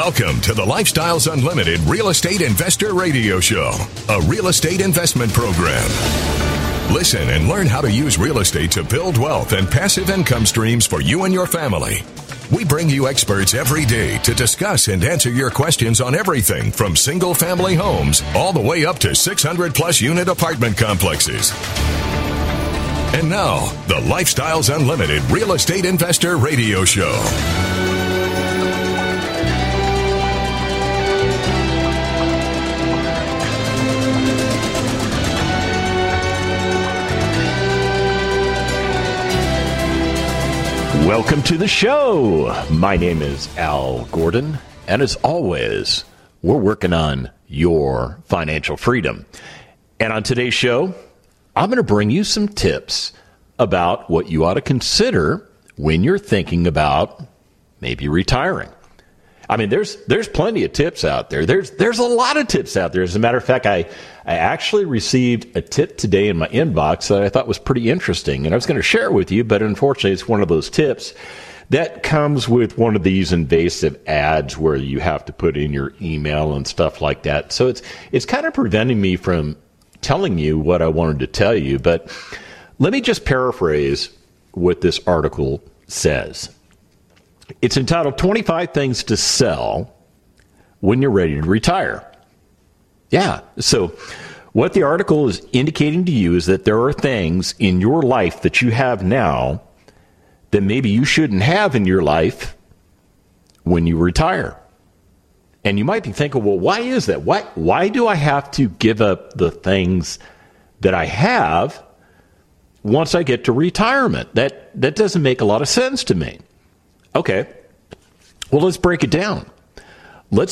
Welcome to the Lifestyles Unlimited Real Estate Investor Radio Show, a real estate investment program. Listen and learn how to use real estate to build wealth and passive income streams for you and your family. We bring you experts every day to discuss and answer your questions on everything from single-family homes all the way up to 600-plus unit apartment complexes. And now, the Lifestyles Unlimited Real Estate Investor Radio Show. Welcome to the show. My name is Al Gordon, and as always, we're working on your financial freedom. And on today's show, I'm going to bring you some tips about what you ought to consider when you're thinking about maybe retiring. I mean, there's plenty of tips out there. There's a lot of tips out there. As a matter of fact, I actually received a tip today in my inbox that I thought was pretty interesting, and I was going to share it with you, but unfortunately, it's one of those tips that comes with one of these invasive ads where you have to put in your email and stuff like that. So it's kind of preventing me from telling you what I wanted to tell you, but let me just paraphrase what this article says. It's entitled 25 Things to Sell When You're Ready to Retire. Yeah, so what the article is indicating to you is that there are things in your life that you have now that maybe you shouldn't have in your life when you retire. And you might be thinking, well, why is that? Why do I have to give up the things that I have once I get to retirement? That doesn't make a lot of sense to me. Okay, well, let's break it down. Let's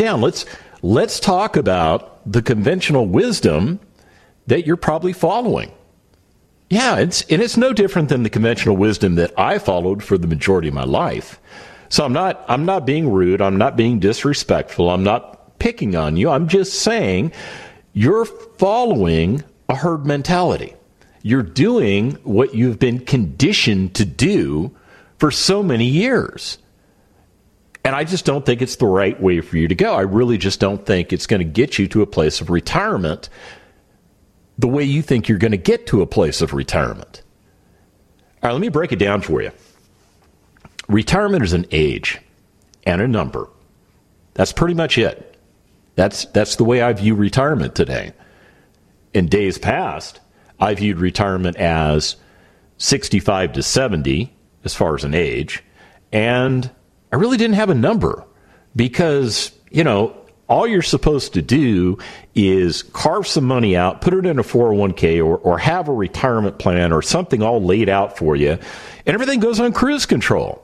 talk about the conventional wisdom that you're probably following. Yeah, it's no different than the conventional wisdom that I followed for the majority of my life. So I'm not being rude. I'm not being disrespectful. I'm not picking on you. I'm just saying you're following a herd mentality. You're doing what you've been conditioned to do for so many years. And I just don't think it's the right way for you to go. I really just don't think it's going to get you to a place of retirement the way you think you're going to get to a place of retirement. All right, let me break it down for you. Retirement is an age and a number. That's pretty much it. That's the way I view retirement today. In days past, I viewed retirement as 65 to 70 as far as an age, and I really didn't have a number because, all you're supposed to do is carve some money out, put it in a 401k or have a retirement plan or something all laid out for you, and everything goes on cruise control.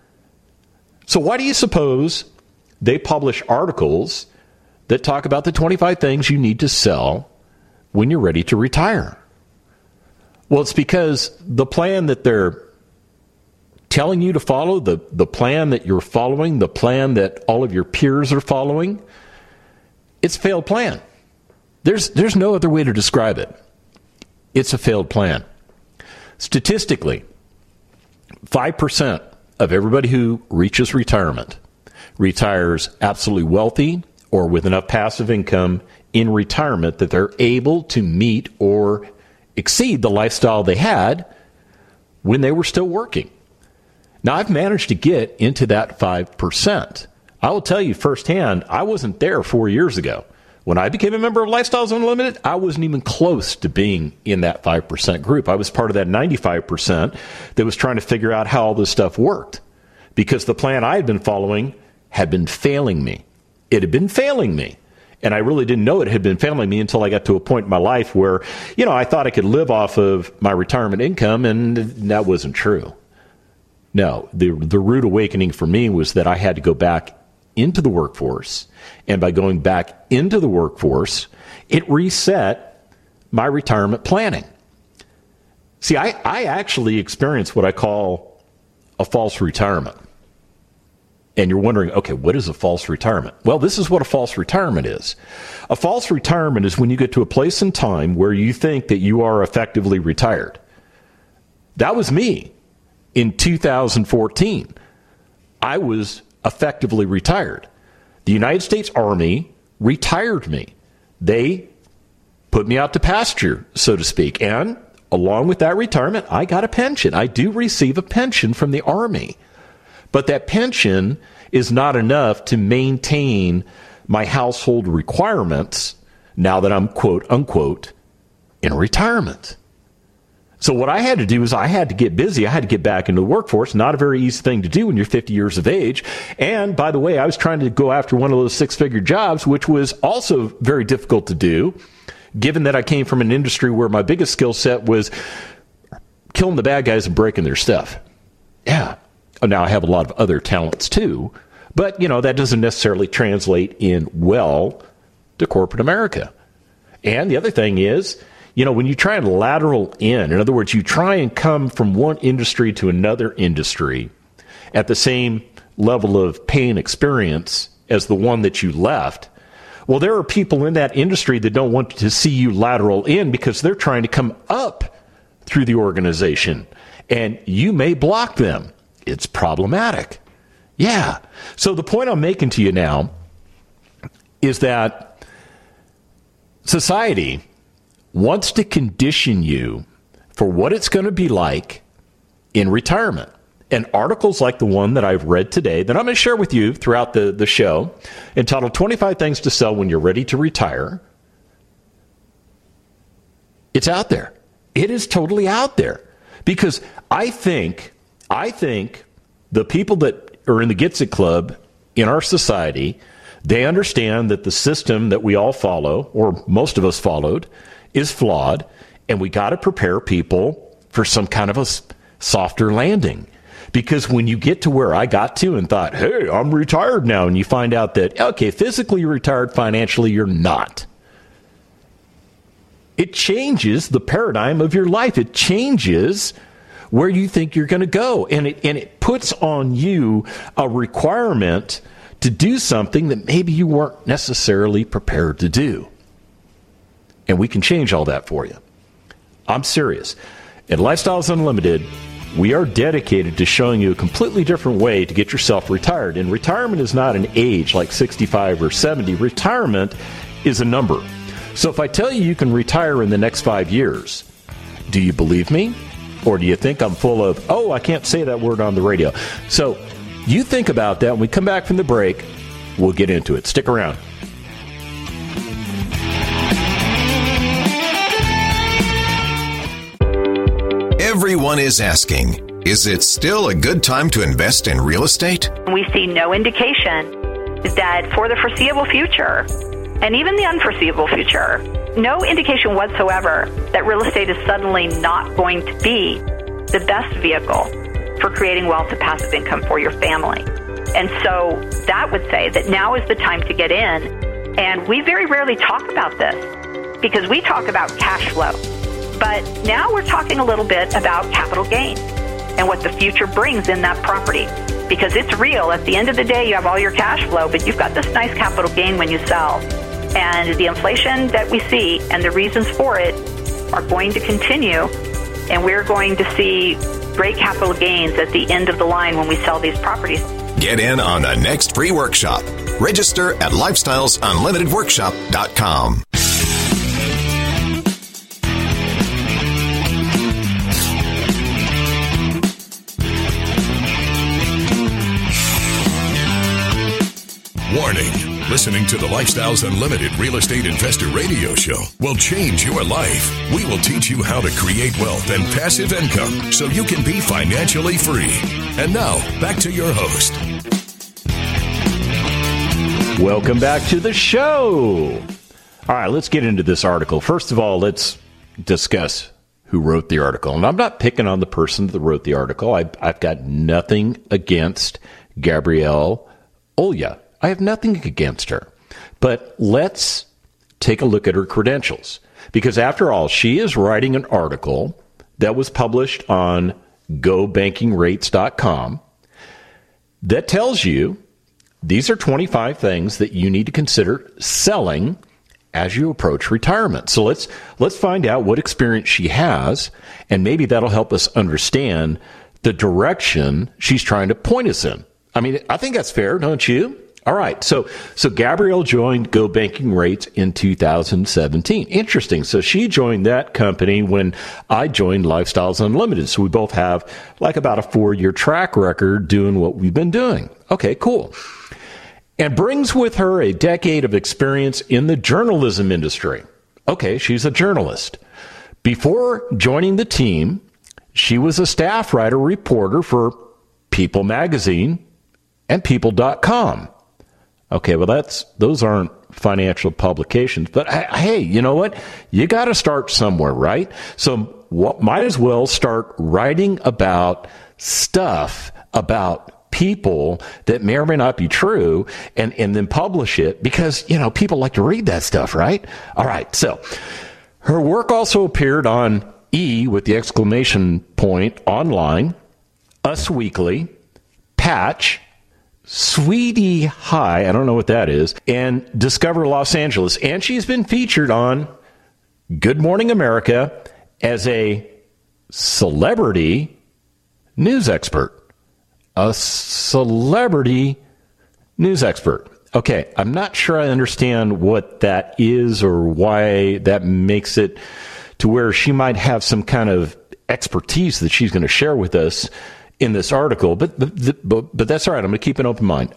So why do you suppose they publish articles that talk about the 25 things you need to sell when you're ready to retire? Well, it's because the plan that they're telling you to follow, the plan that you're following, the plan that all of your peers are following, it's a failed plan. There's no other way to describe it. It's a failed plan. Statistically, 5% of everybody who reaches retirement retires absolutely wealthy or with enough passive income in retirement that they're able to meet or exceed the lifestyle they had when they were still working. Now, I've managed to get into that 5%. I will tell you firsthand, I wasn't there 4 years ago. When I became a member of Lifestyles Unlimited, I wasn't even close to being in that 5% group. I was part of that 95% that was trying to figure out how all this stuff worked because the plan I had been following had been failing me. It had been failing me. And I really didn't know it had been failing me until I got to a point in my life where, I thought I could live off of my retirement income, and that wasn't true. No, the rude awakening for me was that I had to go back into the workforce. And by going back into the workforce, it reset my retirement planning. See, I actually experienced what I call a false retirement. And you're wondering, okay, what is a false retirement? Well, this is what a false retirement is. A false retirement is when you get to a place in time where you think that you are effectively retired. That was me in 2014. I was effectively retired. The United States Army retired me. They put me out to pasture, so to speak. And along with that retirement, I got a pension. I do receive a pension from the Army. But that pension is not enough to maintain my household requirements now that I'm, quote unquote, in retirement. So what I had to do is I had to get busy. I had to get back into the workforce. Not a very easy thing to do when you're 50 years of age. And by the way, I was trying to go after one of those six-figure jobs, which was also very difficult to do, given that I came from an industry where my biggest skill set was killing the bad guys and breaking their stuff. Yeah. Now I have a lot of other talents too, but that doesn't necessarily translate in well to corporate America. And the other thing is, when you try and lateral in other words, you try and come from one industry to another industry at the same level of pain experience as the one that you left, well, there are people in that industry that don't want to see you lateral in because they're trying to come up through the organization, and you may block them. It's problematic. Yeah. So the point I'm making to you now is that society wants to condition you for what it's going to be like in retirement. And articles like the one that I've read today that I'm going to share with you throughout the show, entitled 25 Things to Sell When You're Ready to Retire, it's out there. It is totally out there. Because I think the people that are in the Gets It Club in our society, they understand that the system that we all follow, or most of us followed, is flawed, and we got to prepare people for some kind of a softer landing. Because when you get to where I got to and thought, hey, I'm retired now, and you find out that, okay, physically you're retired, financially you're not. It changes the paradigm of your life. It changes where you think you're going to go. And it puts on you a requirement to do something that maybe you weren't necessarily prepared to do. And we can change all that for you. I'm serious. At Lifestyles Unlimited, we are dedicated to showing you a completely different way to get yourself retired. And retirement is not an age like 65 or 70. Retirement is a number. So if I tell you you can retire in the next 5 years, do you believe me? Or do you think I'm full of, I can't say that word on the radio? So you think about that. When we come back from the break, we'll get into it. Stick around. Everyone is asking, is it still a good time to invest in real estate? We see no indication that for the foreseeable future, and even the unforeseeable future, no indication whatsoever that real estate is suddenly not going to be the best vehicle for creating wealth and passive income for your family. And so that would say that now is the time to get in. And we very rarely talk about this because we talk about cash flow. But now we're talking a little bit about capital gain and what the future brings in that property. Because it's real. At the end of the day, you have all your cash flow, but you've got this nice capital gain when you sell. And the inflation that we see and the reasons for it are going to continue. And we're going to see great capital gains at the end of the line when we sell these properties. Get in on the next free workshop. Register at lifestylesunlimitedworkshop.com. Warning. Listening to the Lifestyles Unlimited Real Estate Investor Radio Show will change your life. We will teach you how to create wealth and passive income so you can be financially free. And now, back to your host. Welcome back to the show. All right, let's get into this article. First of all, let's discuss who wrote the article. And I'm not picking on the person that wrote the article. I've got nothing against Gabrielle Olya. I have nothing against her. But let's take a look at her credentials. Because after all, she is writing an article that was published on GoBankingRates.com that tells you these are 25 things that you need to consider selling as you approach retirement. So let's find out what experience she has, and maybe that'll help us understand the direction she's trying to point us in. I mean, I think that's fair, don't you? All right. So Gabrielle joined Go Banking Rates in 2017. Interesting. So she joined that company when I joined Lifestyles Unlimited. So we both have like about a 4-year track record doing what we've been doing. Okay, cool. And brings with her a decade of experience in the journalism industry. Okay, she's a journalist. Before joining the team, she was a staff writer reporter for People Magazine and People.com. Okay, well, those aren't financial publications. But hey, you know what? You got to start somewhere, right? So might as well start writing about stuff about people that may or may not be true and then publish it because, you know, people like to read that stuff, right? All right, so her work also appeared on E with the exclamation point online, Us Weekly, Patch, Sweetie High, I don't know what that is, and Discover Los Angeles. And she's been featured on Good Morning America as a celebrity news expert. A celebrity news expert. Okay, I'm not sure I understand what that is or why that makes it to where she might have some kind of expertise that she's going to share with us in this article, but that's all right. I'm going to keep an open mind.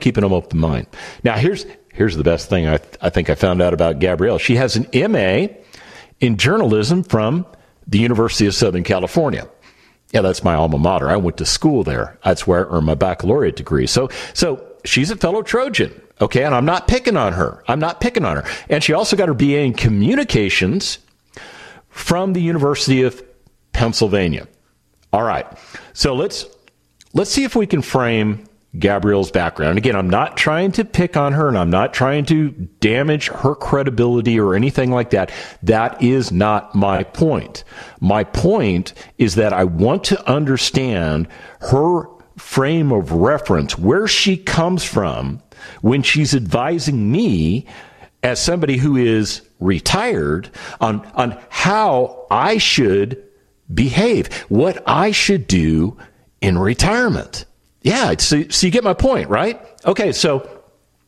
Now, here's the best thing I think I found out about Gabrielle. She has an MA in journalism from the University of Southern California. Yeah, that's my alma mater. I went to school there. That's where I earned my baccalaureate degree. So she's a fellow Trojan. Okay, and I'm not picking on her. And she also got her BA in communications from the University of Pennsylvania. All right, so let's see if we can frame Gabrielle's background. Again, I'm not trying to pick on her, and I'm not trying to damage her credibility or anything like that. That is not my point. My point is that I want to understand her frame of reference, where she comes from when she's advising me as somebody who is retired on how I should behave, what I should do in retirement. Yeah, so you get my point, right? Okay, so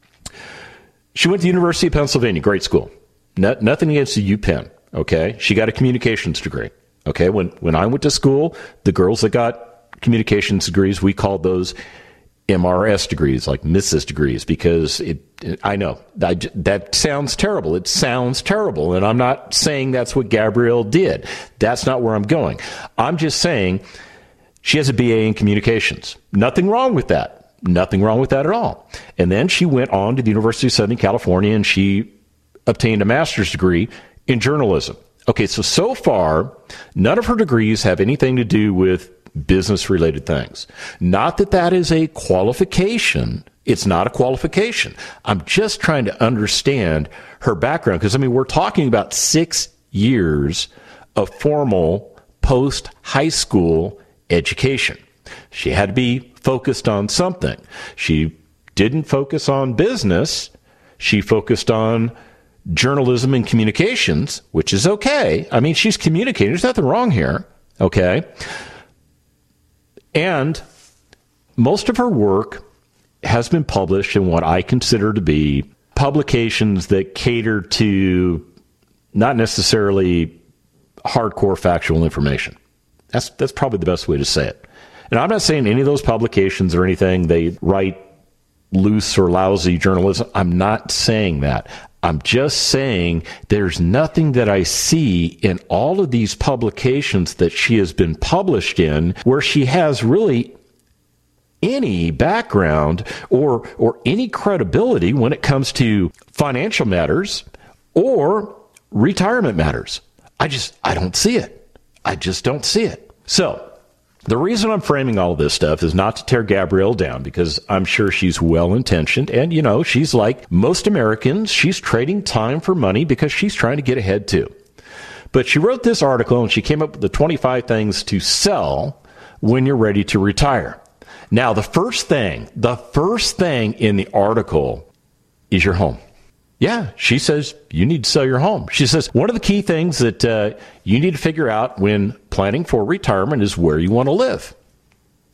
she went to the University of Pennsylvania, great school. Nothing against the UPenn, okay? She got a communications degree, okay? When I went to school, the girls that got communications degrees, we called those MRS degrees, like Mrs. degrees, because I know that sounds terrible. It sounds terrible, and I'm not saying that's what Gabrielle did. That's not where I'm going. I'm just saying she has a BA in communications. Nothing wrong with that. Nothing wrong with that at all. And then she went on to the University of Southern California, and she obtained a master's degree in journalism. Okay, so far, none of her degrees have anything to do with business-related things. Not that is a qualification. It's not a qualification. I'm just trying to understand her background because, we're talking about 6 years of formal post-high school education. She had to be focused on something. She didn't focus on business. She focused on journalism and communications, which is okay. She's communicating. There's nothing wrong here, okay? And most of her work has been published in what I consider to be publications that cater to not necessarily hardcore factual information. That's probably the best way to say it. And I'm not saying any of those publications or anything, they write loose or lousy journalism. I'm not saying that. I'm just saying there's nothing that I see in all of these publications that she has been published in where she has really any background or any credibility when it comes to financial matters or retirement matters. I don't see it. I just don't see it. So the reason I'm framing all of this stuff is not to tear Gabrielle down, because I'm sure she's well-intentioned. And, she's like most Americans. She's trading time for money because she's trying to get ahead, too. But she wrote this article, and she came up with the 25 things to sell when you're ready to retire. Now, the first thing in the article is your home. Yeah, she says you need to sell your home. She says one of the key things that you need to figure out when planning for retirement is where you want to live.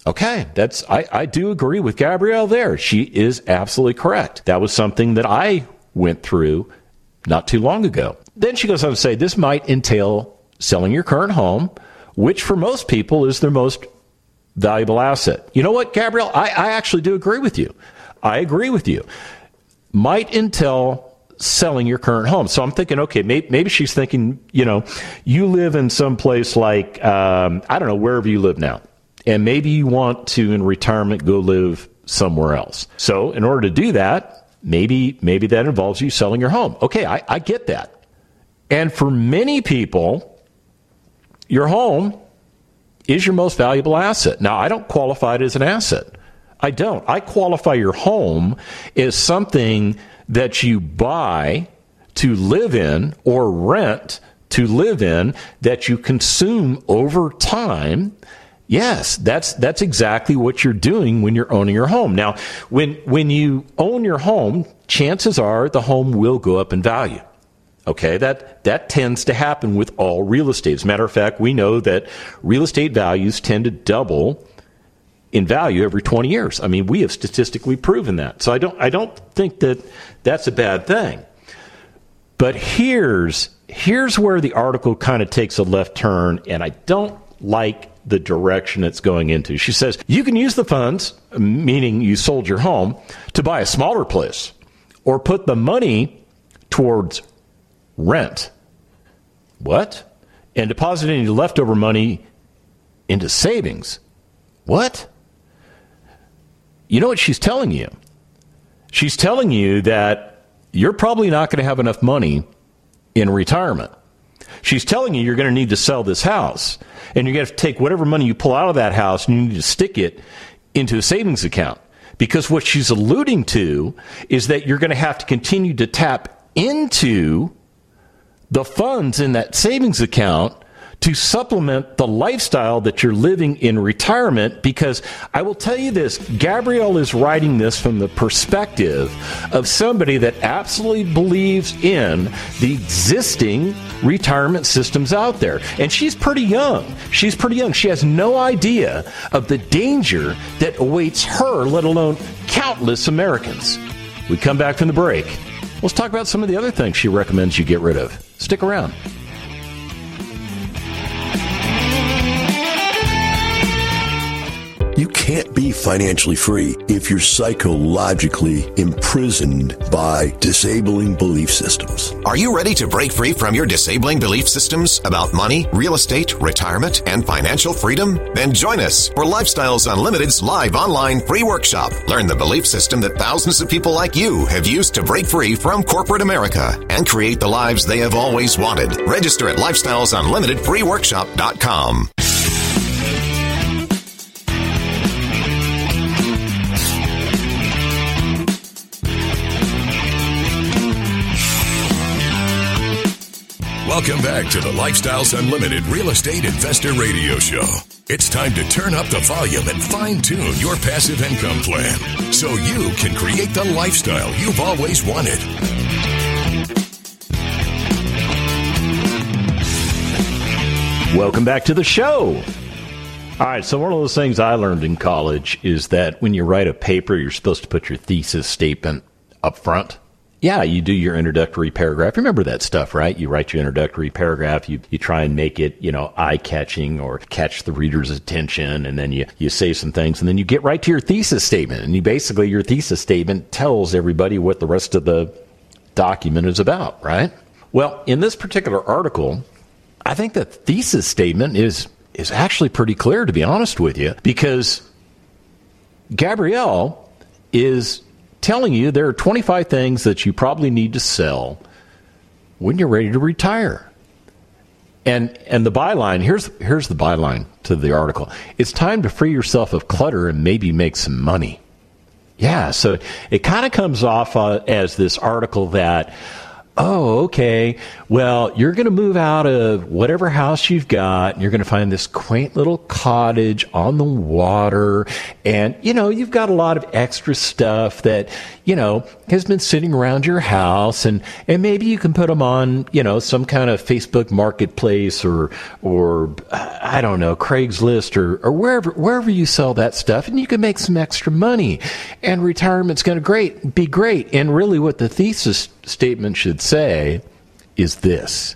Okay, I do agree with Gabrielle there. She is absolutely correct. That was something that I went through not too long ago. Then she goes on to say this might entail selling your current home, which for most people is their most valuable asset. You know what, Gabrielle? I actually do agree with you. I agree with you. Might entail selling your current home. So I'm thinking, okay, maybe she's thinking, you live in some place like, I don't know, wherever you live now. And maybe you want to, in retirement, go live somewhere else. So in order to do that, maybe that involves you selling your home. Okay, I get that. And for many people, your home is your most valuable asset. Now, I don't qualify it as an asset. I don't. I qualify your home as something that you buy to live in or rent to live in that you consume over time. Yes, that's exactly what you're doing when you're owning your home. Now, when you own your home, chances are the home will go up in value. Okay, that tends to happen with all real estate. As a matter of fact, we know that real estate values tend to double in value every 20 years. I mean, we have statistically proven that. So I don't think that that's a bad thing. But here's where the article kind of takes a left turn, and I don't like the direction it's going into. She says, you can use the funds, meaning you sold your home, to buy a smaller place or put the money towards rent. What? And deposit any leftover money into savings. What? You know what she's telling you? She's telling you that you're probably not going to have enough money in retirement. She's telling you you're going to need to sell this house, and you're going to have to take whatever money you pull out of that house and you need to stick it into a savings account. Because what she's alluding to is that you're going to have to continue to tap into the funds in that savings account to supplement the lifestyle that you're living in retirement. Because I will tell you this, Gabrielle is writing this from the perspective of somebody that absolutely believes in the existing retirement systems out there. And she's pretty young. She has no idea of the danger that awaits her, let alone countless Americans. We come back from the break. Let's talk about some of the other things she recommends you get rid of. Stick around. You can't be financially free if you're psychologically imprisoned by disabling belief systems. Are you ready to break free from your disabling belief systems about money, real estate, retirement, and financial freedom? Then join us for Lifestyles Unlimited's live online free workshop. Learn the belief system that thousands of people like you have used to break free from corporate America and create the lives they have always wanted. Register at lifestylesunlimitedfreeworkshop.com. Welcome back to the Lifestyles Unlimited Real Estate Investor Radio Show. It's time to turn up the volume and fine-tune your passive income plan so you can create the lifestyle you've always wanted. Welcome back to the show. All right, so one of those things I learned in college is that when you write a paper, you're supposed to put your thesis statement up front. Yeah, you do your introductory paragraph. Remember that stuff, right? You write your introductory paragraph. You try and make it, eye-catching or catch the reader's attention. And then you say some things. And then you get right to your thesis statement. And your thesis statement tells everybody what the rest of the document is about, right? Well, in this particular article, I think the thesis statement is actually pretty clear, to be honest with you, because Gabrielle is telling you there are 25 things that you probably need to sell when you're ready to retire. And the byline, here's the byline to the article. It's time to free yourself of clutter and maybe make some money. Yeah, so it kind of comes off as this article that oh, okay, well, you're going to move out of whatever house you've got, and you're going to find this quaint little cottage on the water, and, you've got a lot of extra stuff that, has been sitting around your house, and maybe you can put them on, some kind of Facebook marketplace or I don't know, Craigslist or wherever you sell that stuff, and you can make some extra money, and retirement's going to be great. And really what the thesis statement should say is this: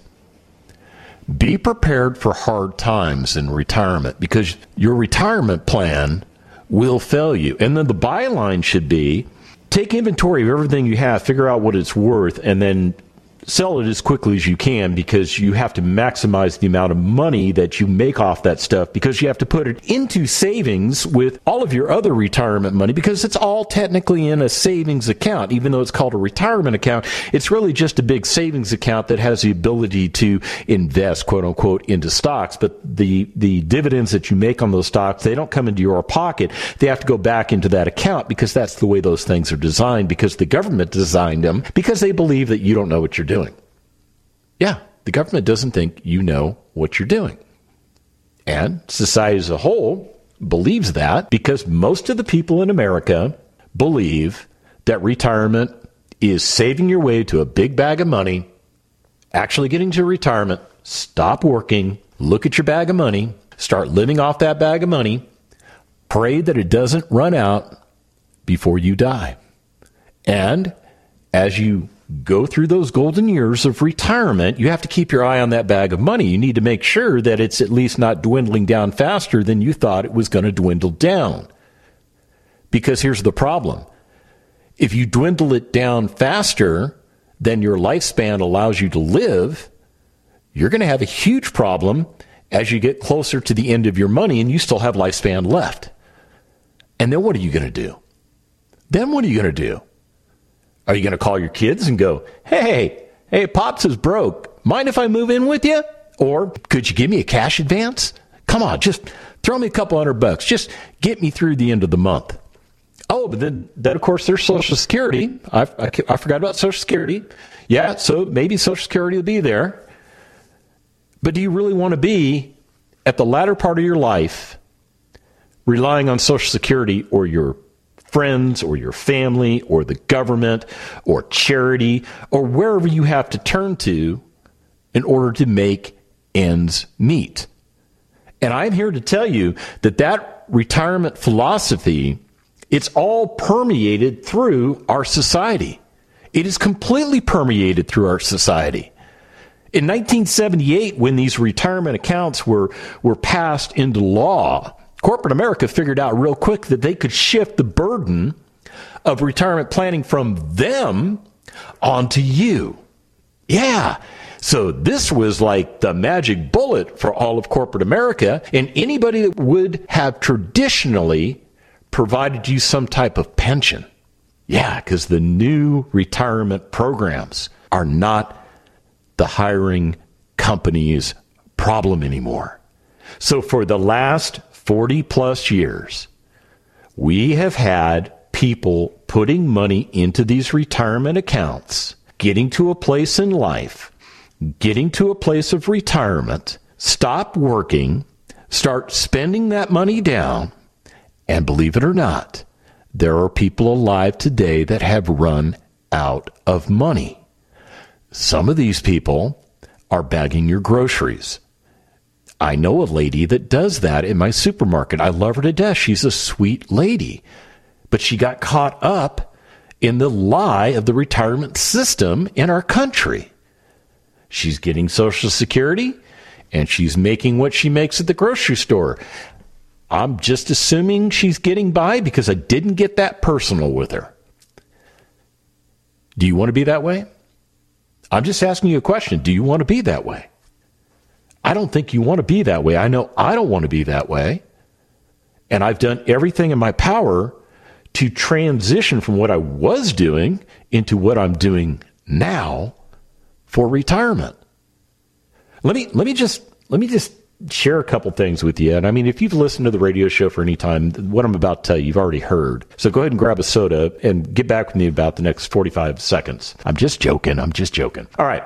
be prepared for hard times in retirement, because your retirement plan will fail you. And then the byline should be, take inventory of everything you have, figure out what it's worth, and then sell it as quickly as you can, because you have to maximize the amount of money that you make off that stuff, because you have to put it into savings with all of your other retirement money, because it's all technically in a savings account. Even though it's called a retirement account, it's really just a big savings account that has the ability to invest, quote unquote, into stocks. But the dividends that you make on those stocks, they don't come into your pocket. They have to go back into that account, because that's the way those things are designed, because the government designed them, because they believe that you don't know what you're doing. Yeah, the government doesn't think you know what you're doing. And society as a whole believes that, because most of the people in America believe that retirement is saving your way to a big bag of money, actually getting to retirement, stop working, look at your bag of money, start living off that bag of money, pray that it doesn't run out before you die. And as you go through those golden years of retirement, you have to keep your eye on that bag of money. You need to make sure that it's at least not dwindling down faster than you thought it was going to dwindle down. Because here's the problem. If you dwindle it down faster than your lifespan allows you to live, you're going to have a huge problem as you get closer to the end of your money and you still have lifespan left. And then what are you going to do? Are you going to call your kids and go, hey, Pops is broke. Mind if I move in with you? Or could you give me a cash advance? Come on, just throw me a couple $100. Just get me through the end of the month. Oh, but then of course, there's Social Security. I forgot about Social Security. Yeah, so maybe Social Security will be there. But do you really want to be at the latter part of your life relying on Social Security or your friends or your family or the government or charity or wherever you have to turn to in order to make ends meet? And I'm here to tell you that retirement philosophy, it's all permeated through our society. It is completely permeated through our society. In 1978, when these retirement accounts were passed into law, corporate America figured out real quick that they could shift the burden of retirement planning from them onto you. Yeah. So this was like the magic bullet for all of corporate America, and anybody that would have traditionally provided you some type of pension. Yeah, because the new retirement programs are not the hiring company's problem anymore. So for the last 40 plus years, we have had people putting money into these retirement accounts, getting to a place in life, getting to a place of retirement, stop working, start spending that money down, and believe it or not, there are people alive today that have run out of money. Some of these people are bagging your groceries. I know a lady that does that in my supermarket. I love her to death. She's a sweet lady. But she got caught up in the lie of the retirement system in our country. She's getting Social Security, and she's making what she makes at the grocery store. I'm just assuming she's getting by because I didn't get that personal with her. Do you want to be that way? I'm just asking you a question. Do you want to be that way? I don't think you want to be that way. I know I don't want to be that way. And I've done everything in my power to transition from what I was doing into what I'm doing now for retirement. Let me just share a couple things with you. And I mean, if you've listened to the radio show for any time, what I'm about to tell you, you've already heard. So go ahead and grab a soda and get back with me about the next 45 seconds. I'm just joking. All right.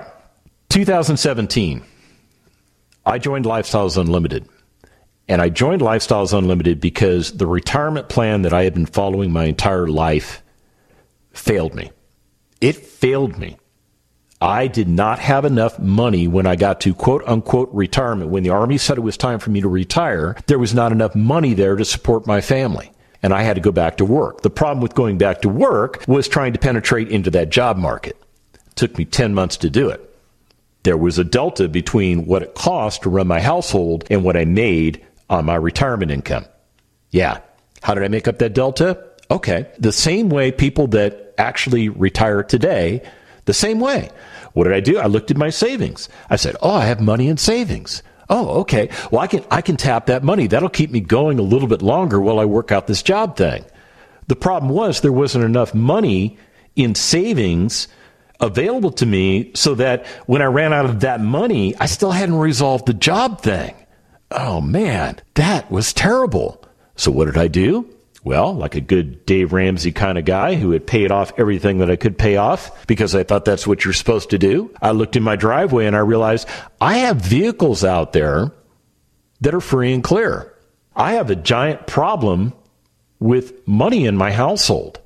2017, I joined Lifestyles Unlimited. And I joined Lifestyles Unlimited because the retirement plan that I had been following my entire life failed me. It failed me. I did not have enough money when I got to quote-unquote retirement. When the Army said it was time for me to retire, there was not enough money there to support my family, and I had to go back to work. The problem with going back to work was trying to penetrate into that job market. It took me 10 months to do it. There was a delta between what it cost to run my household and what I made on my retirement income. Yeah. How did I make up that delta? Okay. The same way people that actually retire today, the same way. What did I do? I looked at my savings. I said, I have money in savings. Oh, okay. Well, I can tap that money. That'll keep me going a little bit longer while I work out this job thing. The problem was there wasn't enough money in savings available to me so that when I ran out of that money, I still hadn't resolved the job thing. Oh, man, that was terrible. So what did I do? Well, like a good Dave Ramsey kind of guy who had paid off everything that I could pay off because I thought that's what you're supposed to do, I looked in my driveway and I realized I have vehicles out there that are free and clear. I have a giant problem with money in my household.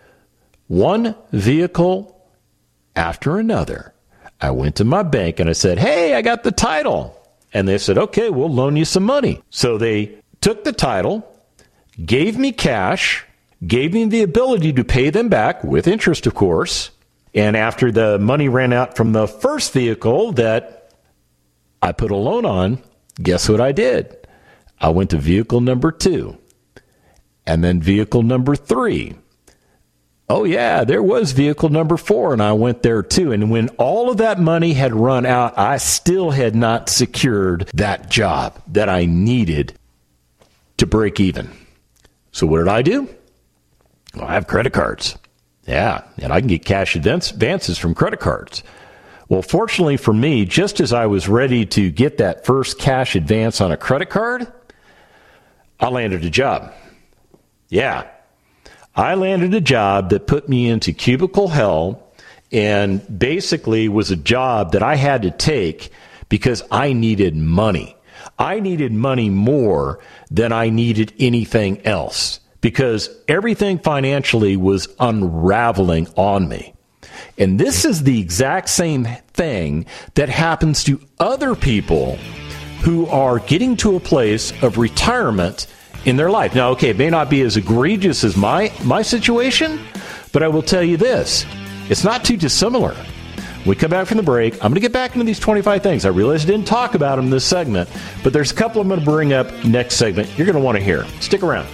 One vehicle after another. I went to my bank and I said, hey, I got the title. And they said, okay, we'll loan you some money. So they took the title, gave me cash, gave me the ability to pay them back with interest, of course. And after the money ran out from the first vehicle that I put a loan on, guess what I did? I went to vehicle number 2 and then vehicle number 3. Oh, yeah, there was vehicle number 4, and I went there too. And when all of that money had run out, I still had not secured that job that I needed to break even. So what did I do? Well, I have credit cards. Yeah, and I can get cash advances from credit cards. Well, fortunately for me, just as I was ready to get that first cash advance on a credit card, I landed a job. Yeah. I landed a job that put me into cubicle hell and basically was a job that I had to take because I needed money. I needed money more than I needed anything else because everything financially was unraveling on me. And this is the exact same thing that happens to other people who are getting to a place of retirement in their life. Now, okay, it may not be as egregious as my situation, but I will tell you this. It's not too dissimilar. When we come back from the break, I'm going to get back into these 25 things. I realize I didn't talk about them in this segment, but there's a couple I'm going to bring up next segment you're going to want to hear. Stick around.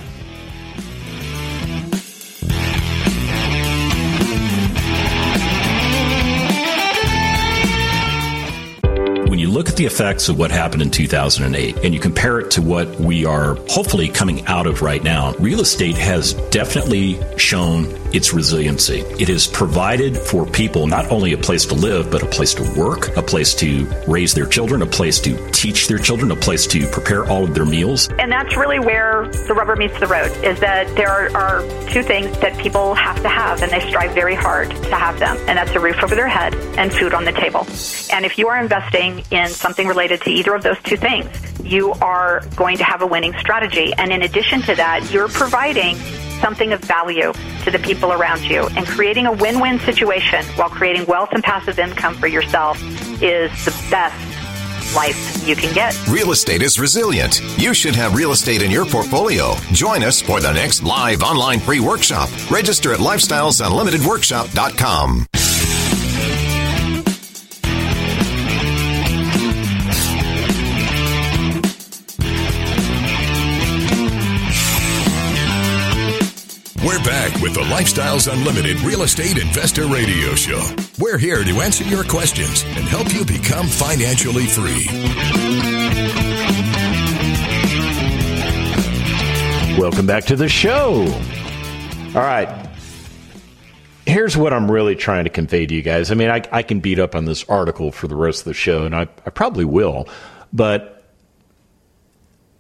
Look at the effects of what happened in 2008 and you compare it to what we are hopefully coming out of right now. Real estate has definitely shown its resiliency. It has provided for people not only a place to live, but a place to work, a place to raise their children, a place to teach their children, a place to prepare all of their meals. And that's really where the rubber meets the road, is that there are two things that people have to have, and they strive very hard to have them, and that's a roof over their head and food on the table. And if you are investing in something related to either of those two things, you are going to have a winning strategy. And in addition to that, you're providing something of value to the people around you, and creating a win-win situation while creating wealth and passive income for yourself is the best life you can get. Real estate is resilient. You should have real estate in your portfolio. Join us for the next live online free workshop. Register at lifestylesunlimitedworkshop.com. We're back with the Lifestyles Unlimited Real Estate Investor Radio Show. We're here to answer your questions and help you become financially free. Welcome back to the show. All right. Here's what I'm really trying to convey to you guys. I mean, I can beat up on this article for the rest of the show, and I probably will. But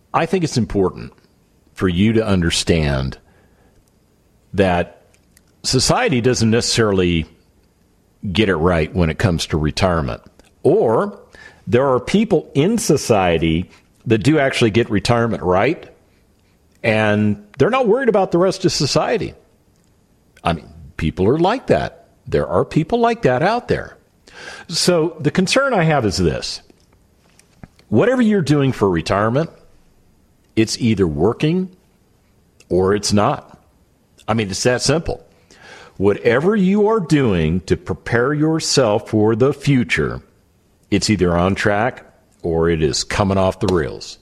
I think it's important for you to understand that society doesn't necessarily get it right when it comes to retirement. Or there are people in society that do actually get retirement right, and they're not worried about the rest of society. I mean, people are like that. There are people like that out there. So the concern I have is this. Whatever you're doing for retirement, it's either working or it's not. I mean, it's that simple. Whatever you are doing to prepare yourself for the future, it's either on track or it is coming off the rails.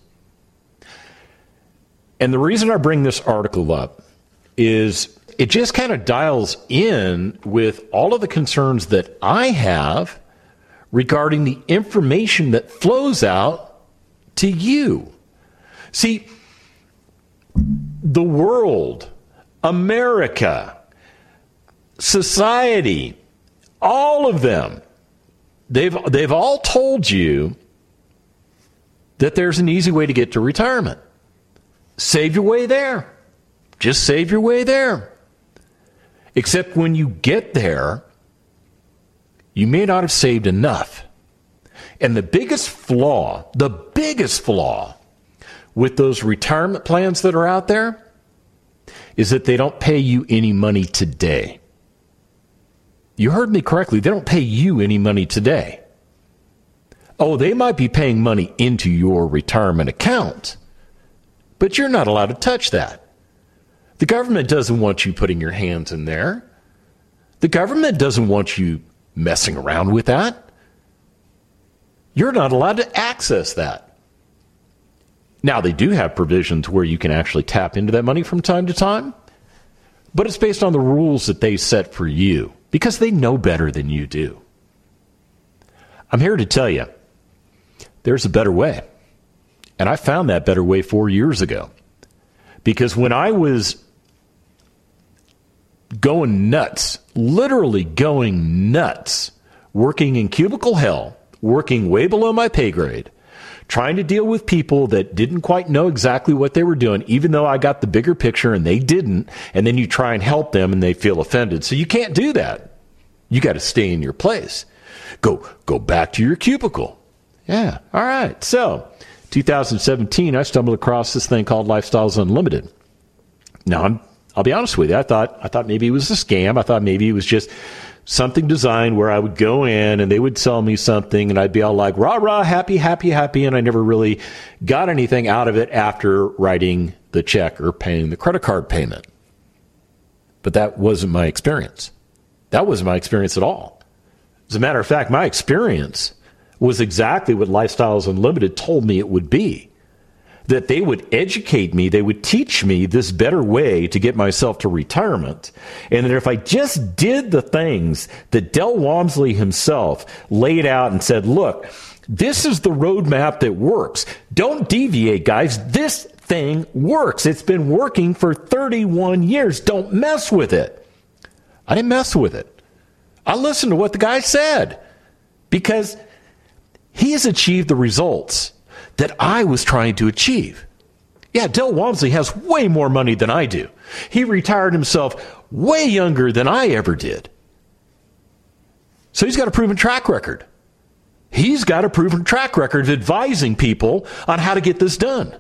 And the reason I bring this article up is it just kind of dials in with all of the concerns that I have regarding the information that flows out to you. See, the world, America, society, all of them, they've all told you that there's an easy way to get to retirement. Save your way there. Just save your way there. Except when you get there, you may not have saved enough. And the biggest flaw with those retirement plans that are out there is that they don't pay you any money today. You heard me correctly. They don't pay you any money today. Oh, they might be paying money into your retirement account, but you're not allowed to touch that. The government doesn't want you putting your hands in there. The government doesn't want you messing around with that. You're not allowed to access that. Now, they do have provisions where you can actually tap into that money from time to time, but it's based on the rules that they set for you because they know better than you do. I'm here to tell you, there's a better way. And I found that better way 4 years ago. Because when I was going nuts, literally going nuts, working in cubicle hell, working way below my pay grade, trying to deal with people that didn't quite know exactly what they were doing, even though I got the bigger picture and they didn't, and then you try and help them and they feel offended. So you can't do that. You got to stay in your place. Go back to your cubicle. Yeah, all right. So 2017, I stumbled across this thing called Lifestyles Unlimited. Now, I'll be honest with you. I thought maybe it was a scam. I thought maybe it was just something designed where I would go in and they would sell me something and I'd be all like, rah, rah, happy, happy, happy. And I never really got anything out of it after writing the check or paying the credit card payment. But that wasn't my experience. That wasn't my experience at all. As a matter of fact, my experience was exactly what Lifestyles Unlimited told me it would be. That they would educate me, they would teach me this better way to get myself to retirement, and that if I just did the things that Del Walmsley himself laid out and said, look, this is the roadmap that works. Don't deviate, guys. This thing works. It's been working for 31 years. Don't mess with it. I didn't mess with it. I listened to what the guy said because he has achieved the results that I was trying to achieve. Yeah, Del Walmsley has way more money than I do. He retired himself way younger than I ever did. So he's got a proven track record. He's got a proven track record of advising people on how to get this done.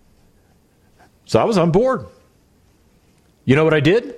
So I was on board. You know what I did?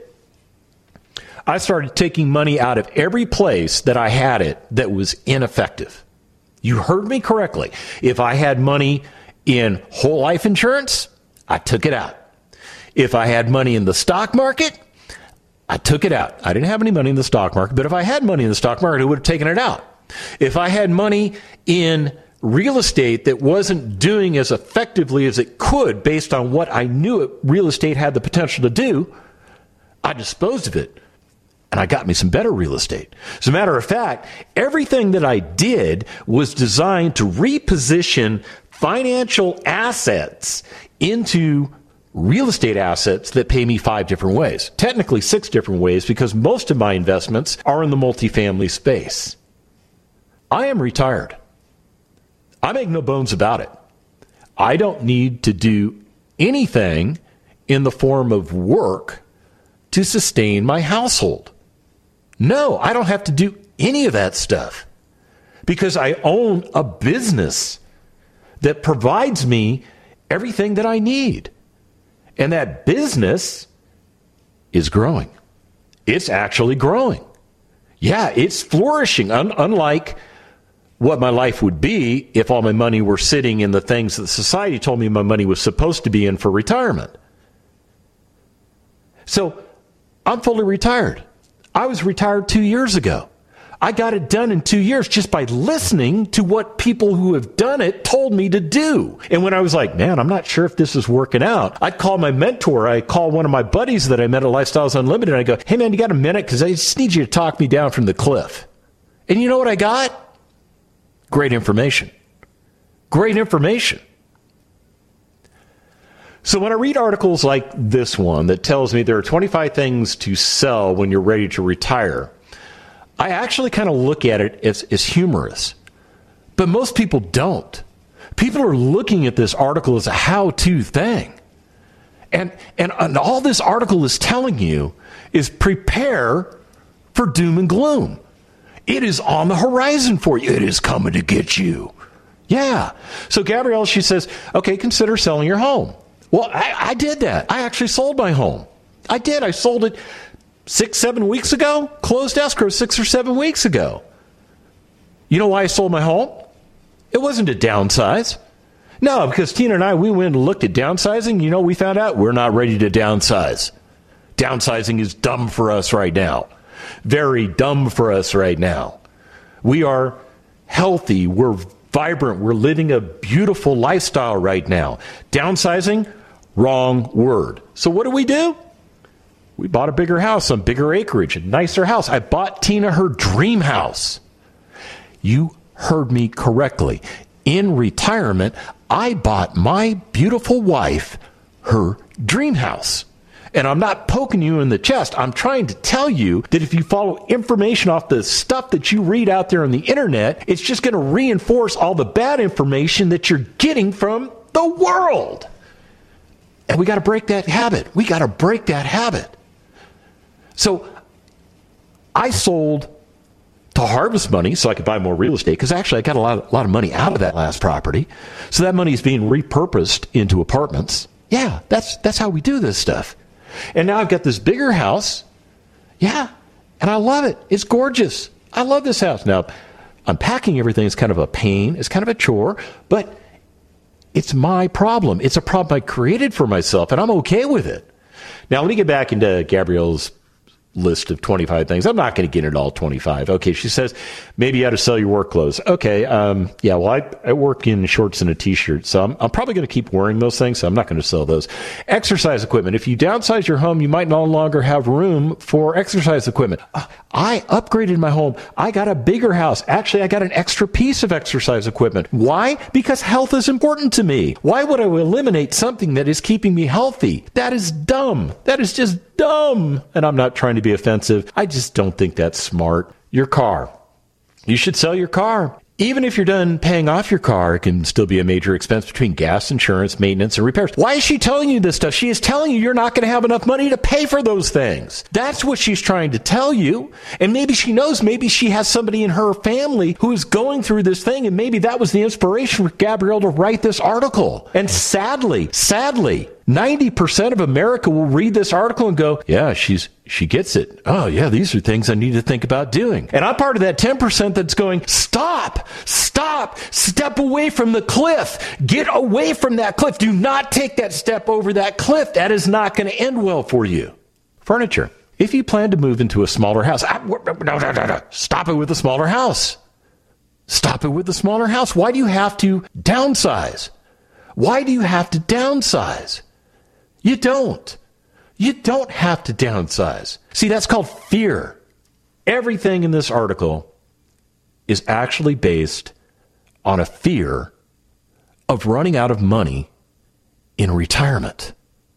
I started taking money out of every place that I had it that was ineffective. You heard me correctly. If I had money in whole life insurance, I took it out. If I had money in the stock market, I took it out. I didn't have any money in the stock market, but if I had money in the stock market, I would have taken it out. If I had money in real estate that wasn't doing as effectively as it could based on what I knew real estate had the potential to do, I disposed of it. And I got me some better real estate. As a matter of fact, everything that I did was designed to reposition financial assets into real estate assets that pay me 5 different ways. Technically 6 different ways because most of my investments are in the multifamily space. I am retired. I make no bones about it. I don't need to do anything in the form of work to sustain my household. No, I don't have to do any of that stuff because I own a business that provides me everything that I need. And that business is growing. It's actually growing. Yeah, it's flourishing, unlike what my life would be if all my money were sitting in the things that society told me my money was supposed to be in for retirement. So I'm fully retired. I was retired 2 years ago. I got it done in 2 years just by listening to what people who have done it told me to do. And when I was like, man, I'm not sure if this is working out, I'd call my mentor. I call one of my buddies that I met at Lifestyles Unlimited. And I go, hey, man, you got a minute? Because I just need you to talk me down from the cliff. And you know what I got? Great information. Great information. So when I read articles like this one that tells me there are 25 things to sell when you're ready to retire, I actually kind of look at it as humorous. But most people don't. People are looking at this article as a how-to thing. And all this article is telling you is prepare for doom and gloom. It is on the horizon for you. It is coming to get you. Yeah. So Gabrielle, she says, okay, consider selling your home. Well, I did that. I actually sold my home. I did. I sold it 6-7 weeks ago. Closed escrow 6 or 7 weeks ago. You know why I sold my home? It wasn't to downsize. No, because Tina and I, we went and looked at downsizing. You know, we found out we're not ready to downsize. Downsizing is dumb for us right now. Very dumb for us right now. We are healthy. We're vibrant. We're living a beautiful lifestyle right now. Downsizing, wrong word. So what do? We bought a bigger house, some bigger acreage, a nicer house. I bought Tina her dream house. You heard me correctly. In retirement, I bought my beautiful wife her dream house. And I'm not poking you in the chest. I'm trying to tell you that if you follow information off the stuff that you read out there on the internet, it's just going to reinforce all the bad information that you're getting from the world. And we got to break that habit. We got to break that habit. So I sold to harvest money so I could buy more real estate because actually I got a lot of money out of that last property. So that money is being repurposed into apartments. Yeah, that's how we do this stuff. And now I've got this bigger house. Yeah, and I love it. It's gorgeous. I love this house. Now, unpacking everything is kind of a pain. It's kind of a chore, but it's my problem. It's a problem I created for myself, and I'm okay with it. Now, let me get back into Gabrielle's list of 25 things. I'm not going to get into all 25. Okay, she says, maybe you ought to sell your work clothes. Okay, yeah, well, I work in shorts and a t-shirt, so I'm probably going to keep wearing those things, so I'm not going to sell those. Exercise equipment. If you downsize your home, you might no longer have room for exercise equipment. I upgraded my home. I got a bigger house. Actually, I got an extra piece of exercise equipment. Why? Because health is important to me. Why would I eliminate something that is keeping me healthy? That is dumb. That is just dumb. And I'm not trying to be offensive. I just don't think that's smart. Your car. You should sell your car. Even if you're done paying off your car, it can still be a major expense between gas, insurance, maintenance, and repairs. Why is she telling you this stuff? She is telling you you're not going to have enough money to pay for those things. That's what she's trying to tell you. And maybe she knows, maybe she has somebody in her family who is going through this thing, and maybe that was the inspiration for Gabrielle to write this article. And sadly, 90% of America will read this article and go, yeah, she gets it. Oh, yeah, these are things I need to think about doing. And I'm part of that 10% that's going, stop, step away from the cliff. Get away from that cliff. Do not take that step over that cliff. That is not going to end well for you. Furniture. If you plan to move into a smaller house, no. Stop it with a smaller house. Stop it with a smaller house. Why do you have to downsize? Why do you have to downsize? You don't. You don't have to downsize. See, that's called fear. Everything in this article is actually based on a fear of running out of money in retirement.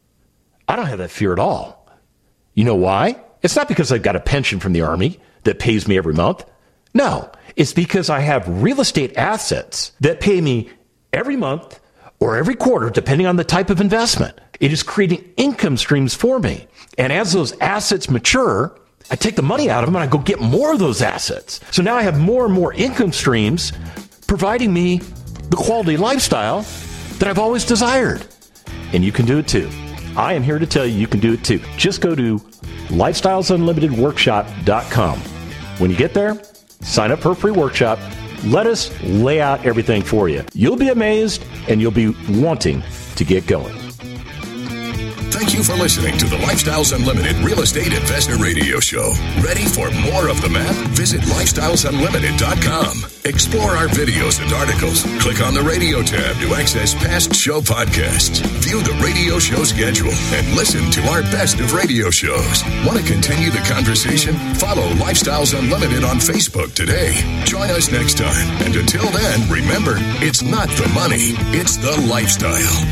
I don't have that fear at all. You know why? It's not because I've got a pension from the Army that pays me every month. No, it's because I have real estate assets that pay me every month or every quarter, depending on the type of investment. It is creating income streams for me. And as those assets mature, I take the money out of them and I go get more of those assets. So now I have more and more income streams providing me the quality lifestyle that I've always desired. And you can do it too. I am here to tell you can do it too. Just go to lifestylesunlimitedworkshop.com. When you get there, sign up for a free workshop. Let us lay out everything for you. You'll be amazed and you'll be wanting to get going. Thank you for listening to the Lifestyles Unlimited Real Estate Investor Radio Show. Ready for more of the map? Visit lifestylesunlimited.com. Explore our videos and articles. Click on the radio tab to access past show podcasts. View the radio show schedule and listen to our best of radio shows. Want to continue the conversation? Follow Lifestyles Unlimited on Facebook today. Join us next time. And until then, remember, it's not the money, it's the lifestyle.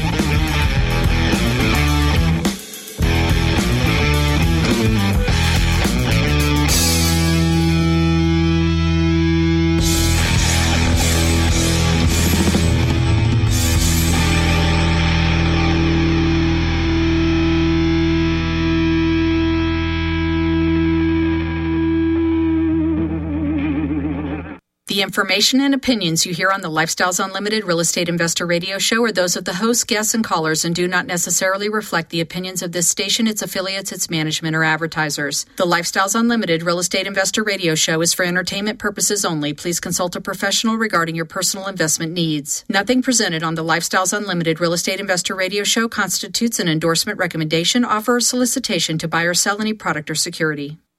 The information and opinions you hear on the Lifestyles Unlimited Real Estate Investor Radio Show are those of the hosts, guests, and callers and do not necessarily reflect the opinions of this station, its affiliates, its management, or advertisers. The Lifestyles Unlimited Real Estate Investor Radio Show is for entertainment purposes only. Please consult a professional regarding your personal investment needs. Nothing presented on the Lifestyles Unlimited Real Estate Investor Radio Show constitutes an endorsement, recommendation, offer, or solicitation to buy or sell any product or security.